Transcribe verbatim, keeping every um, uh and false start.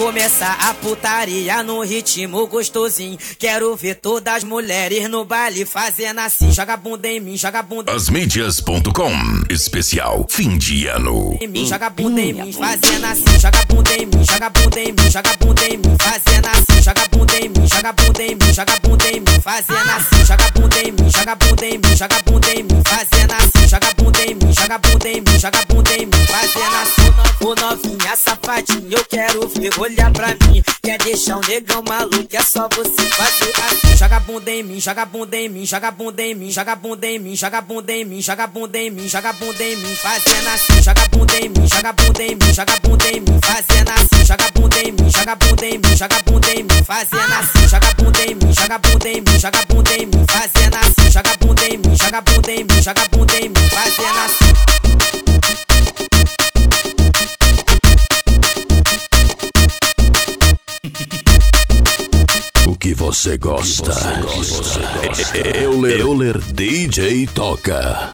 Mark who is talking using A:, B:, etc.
A: começar a putaria no ritmo gostosinho. Quero ver todas as mulheres no baile fazendo assim. Joga a bunda em mim, joga a bunda em mim.
B: As mídias ponto com, especial fim de ano.
A: Em mim, joga a bunda em mim, fazendo assim. Joga a bunda em mim, joga a bunda em mim, joga a bunda em mim, fazendo assim. Joga a bunda em mim, joga a bunda em mim, joga a bunda em mim, fazendo assim. Joga a bunda em mim, joga a bunda em mim, joga a bunda em mim, fazendo assim. Joga a bunda em mim, joga a bunda em mim, joga a bunda em mim, fazendo assim. Ô novinha safadinha, eu quero ver, olhar pra mim. Quer deixar um negão maluco, é só você fazer assim. Joga a bunda em mim, joga a bunda em mim, joga a bunda em mim, joga a bunda em mim, joga a bunda em mim, joga a bunda em mim, joga a bunda em mim, fazendo assim. Joga a bunda em mim, joga a bunda em mim, joga a bunda em mim, fazendo assim. Joga a bunda em mim, joga a bunda em mim, joga a bunda em mim, fazendo assim. Joga a bunda em mim, joga a bunda em mim, joga a bunda em mim, fazendo assim. Joga a bunda em mim, joga a bunda em mim, joga a bunda em mim, fazendo assim.
B: O que você gosta? Euler D J toca.